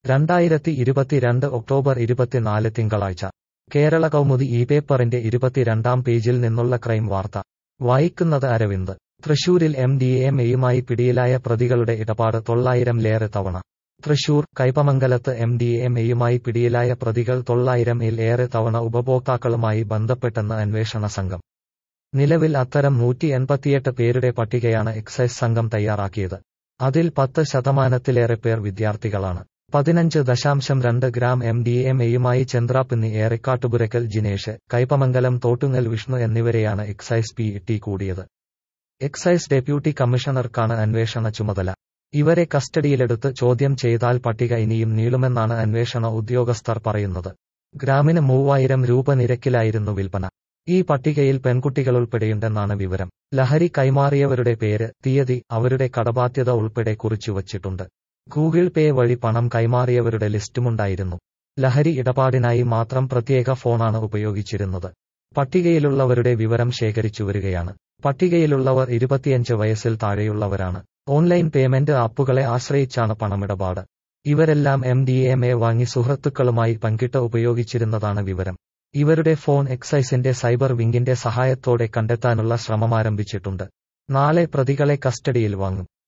2022 October 24 തിങ്കളാഴ്ച കേരള കൗമുദി ഈ പേപ്പറിന്റെ 22-ാം പേജിൽ നിന്നുള്ള ക്രൈം വാർത്ത വായിക്കുന്നത് അരവിന്ദ്. തൃശൂരിൽ MDMAയുമായി പിടിയിലായ പ്രതികളുടെ ഇടപാട് 900-ലേറെ തവണ. തൃശൂർ കൈപ്പമംഗലത്ത് MDMAയുമായി പിടിയിലായ പ്രതികൾ 900-ൽ-ഏറെ തവണ ഉപഭോക്താക്കളുമായി ബന്ധപ്പെട്ടെന്ന് അന്വേഷണ സംഘം. നിലവിൽ അത്തരം 188 പേരുടെ പട്ടികയാണ് എക്സൈസ് സംഘം തയ്യാറാക്കിയത്. അതിൽ 10%-ലേറെ പേർ വിദ്യാർത്ഥികളാണ്. 15.2 ഗ്രാം MDMAയുമായി ചന്ദ്രാപ്പിന്നി ഏറിക്കാട്ടുപുരക്കൽ ജിനേഷ്, കൈപ്പമംഗലം തോട്ടുങ്ങൽ വിഷ്ണു എന്നിവരെയാണ് എക്സൈസ് പിടികൂടിയത്. എക്സൈസ് ഡെപ്യൂട്ടി കമ്മീഷണർക്കാണ് അന്വേഷണ ചുമതല. ഇവരെ കസ്റ്റഡിയിലെടുത്ത് ചോദ്യം ചെയ്താൽ പട്ടിക ഇനിയും നീളുമെന്നാണ് അന്വേഷണ ഉദ്യോഗസ്ഥർ പറയുന്നത്. ഗ്രാമിന് 3000 രൂപ നിരക്കിലായിരുന്നു വിൽപ്പന. ഈ പട്ടികയിൽ പെൺകുട്ടികളുൾപ്പെടെയുണ്ടെന്നാണ് വിവരം. ലഹരി കൈമാറിയവരുടെ പേര്, തീയതി, അവരുടെ കടബാധ്യത ഉൾപ്പെടെ കുറിച്ചുവച്ചിട്ടുണ്ട്. ഗൂഗിൾ പേ വഴി പണം കൈമാറിയവരുടെ ലിസ്റ്റുമുണ്ടായിരുന്നു. ലഹരി ഇടപാടിനായി മാത്രം പ്രത്യേക ഫോണാണ് ഉപയോഗിച്ചിരുന്നത്. പട്ടികയിലുള്ളവരുടെ വിവരം ശേഖരിച്ചുവരികയാണ്. പട്ടികയിലുള്ളവർ 25 വയസ്സിൽ താഴെയുള്ളവരാണ്. ഓൺലൈൻ പേയ്മെന്റ് ആപ്പുകളെ ആശ്രയിച്ചാണ് പണമിടപാട്. ഇവരെല്ലാം MDMA വാങ്ങി സുഹൃത്തുക്കളുമായി പങ്കിട്ട് ഉപയോഗിച്ചിരുന്നതാണ് വിവരം. ഇവരുടെ ഫോൺ എക്സൈസിന്റെ സൈബർ വിങ്ങിന്റെ സഹായത്തോടെ കണ്ടെത്താനുള്ള ശ്രമമാരംഭിച്ചിട്ടുണ്ട്. നാളെ പ്രതികളെ കസ്റ്റഡിയിൽ വാങ്ങും.